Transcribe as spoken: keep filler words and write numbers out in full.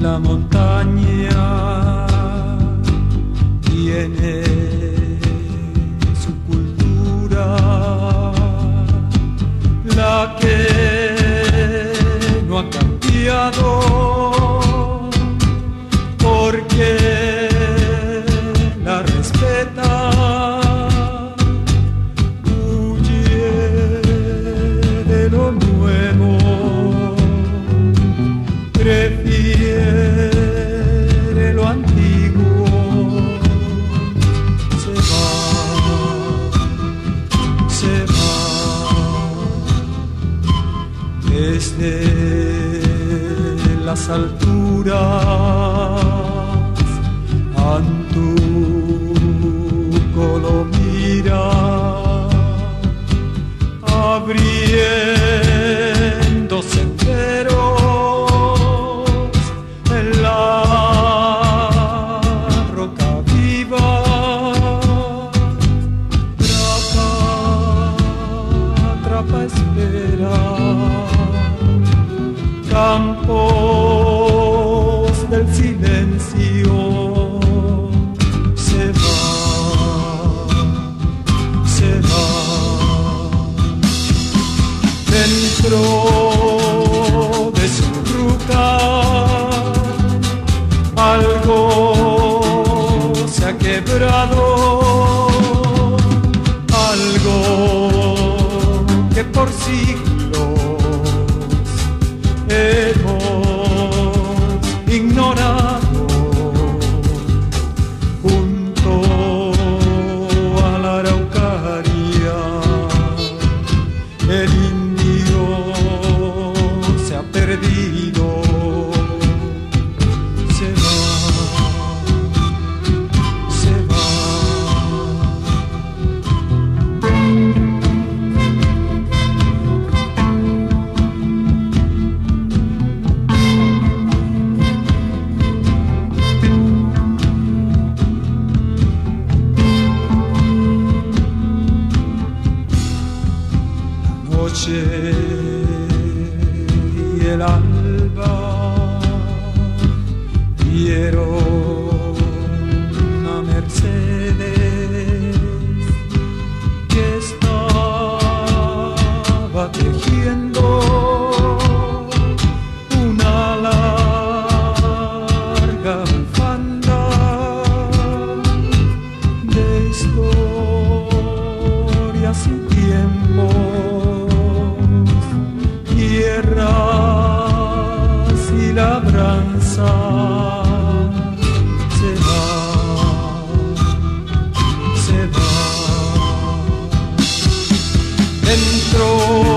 la montaña tiene su cultura, la que no ha cambiado, porque la respeta. Huye de lo nuevo, prefiere lo antiguo. Se va, se va desde las alturas. Antuco lo mira, abriendo senderos en la roca viva. Trapa, trapa espera, campos del silencio. Se va, se va. Dentro de su ruta algo se ha quebrado, algo que por siglos hemos ignorado. Junto a la Araucaria el indio se ha perdido. Se va, se va. La noche y el alba vieron a Mercedes que estaba tejiendo una larga bufanda de historia sin tiempo, tierras y labranza. Se va, se va. Dentro